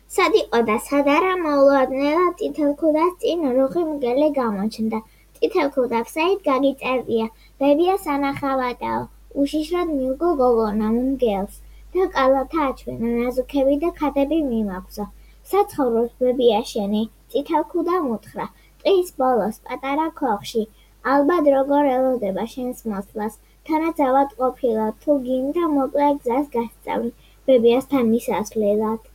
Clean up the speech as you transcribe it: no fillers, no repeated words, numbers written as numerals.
სად იყო და სად არა მოულოდნელად ტითელქუდას წინ რუხი მგელი გამოჩნდა. ტითელქუდა ფსაით გაგიწერდია, ბებია სანახავატაო, უშიშრად მილგო გოგონა მგელს და კალათა აჩვენა ნაზუქები და ქადები მიმაგზო. საცხოვრობს ბებია შენი, ტითელქუდამ უთხრა, ტყის ბოლოს პატარა ქოხში, ალბათ როგორ ელოდება შენს მოსვლას, თანაც ავადმყოფილად თუ გინდა მოკლე გზას გასწავლი, ბებიასთან მისასვლელად.